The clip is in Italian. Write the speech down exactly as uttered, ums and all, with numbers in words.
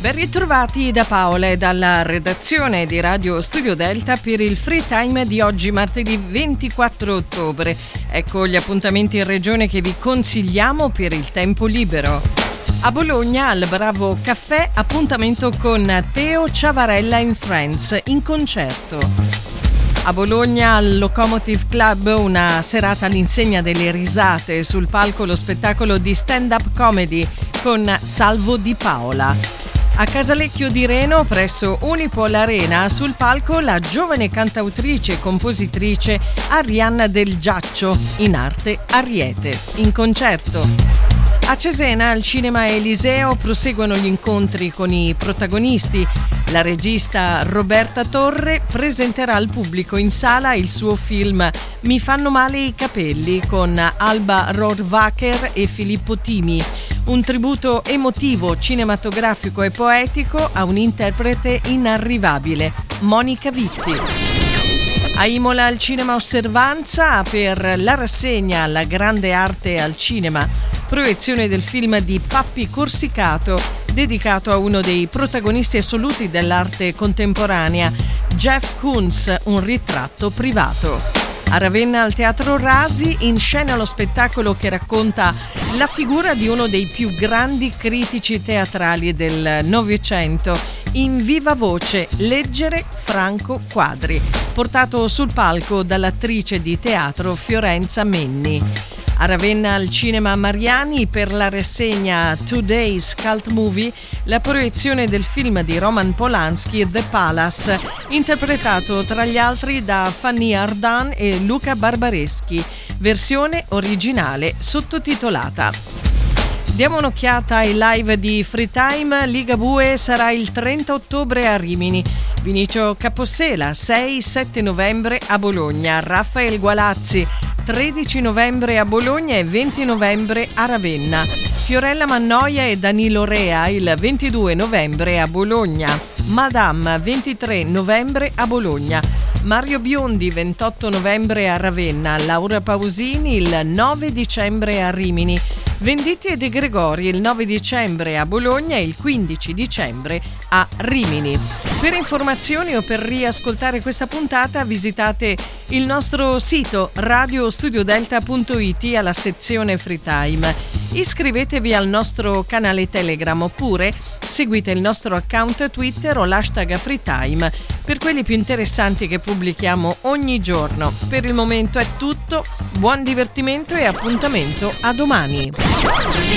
Ben ritrovati da Paola e dalla redazione di Radio Studio Delta per il Free Time di oggi, martedì ventiquattro ottobre. Ecco gli appuntamenti in regione che vi consigliamo per il tempo libero. A Bologna, al Bravo Caffè, appuntamento con Teo Ciavarella and Friends in concerto. A Bologna, al Locomotive Club, una serata all'insegna delle risate. Sul palco lo spettacolo di stand-up comedy con Salvo Di Paola. A Casalecchio di Reno, presso Unipol Arena, sul palco la giovane cantautrice e compositrice Arianna Del Giaccio, in arte Ariete, in concerto. A Cesena, al Cinema Eliseo, proseguono gli incontri con i protagonisti. La regista Roberta Torre presenterà al pubblico in sala il suo film Mi fanno male i capelli con Alba Rohrwacher e Filippo Timi. Un tributo emotivo, cinematografico e poetico a un'interprete inarrivabile, Monica Vitti. A Imola, al Cinema Osservanza, per la rassegna La grande arte al cinema, proiezione del film di Pappi Corsicato, dedicato a uno dei protagonisti assoluti dell'arte contemporanea, Jeff Koons, un ritratto privato. A Ravenna, al Teatro Rasi, in scena lo spettacolo che racconta la figura di uno dei più grandi critici teatrali del Novecento, in viva voce, leggere Franco Quadri, portato sul palco dall'attrice di teatro Fiorenza Menni. A Ravenna, al Cinema Mariani, per la rassegna Today's Cult Movie, la proiezione del film di Roman Polanski, The Palace, interpretato tra gli altri da Fanny Ardant e Luca Barbareschi, versione originale sottotitolata. Diamo un'occhiata ai live di Free Time. Ligabue sarà il trenta ottobre a Rimini, Vinicio Capossela sei sette novembre a Bologna, Raffaele Gualazzi tredici novembre a Bologna e venti novembre a Ravenna, Fiorella Mannoia e Danilo Rea il ventidue novembre a Bologna, Madame ventitré novembre a Bologna, Mario Biondi ventotto novembre a Ravenna, Laura Pausini il nove dicembre a Rimini, Venditti e De Gregori il nove dicembre a Bologna e il quindici dicembre a Rimini. Per informazioni o per riascoltare questa puntata visitate il nostro sito radio studio delta punto it alla sezione Free Time. Iscrivetevi al nostro canale Telegram oppure seguite il nostro account Twitter o l'hashtag FreeTime per quelli più interessanti che pubblichiamo ogni giorno. Per il momento è tutto, buon divertimento e appuntamento a domani.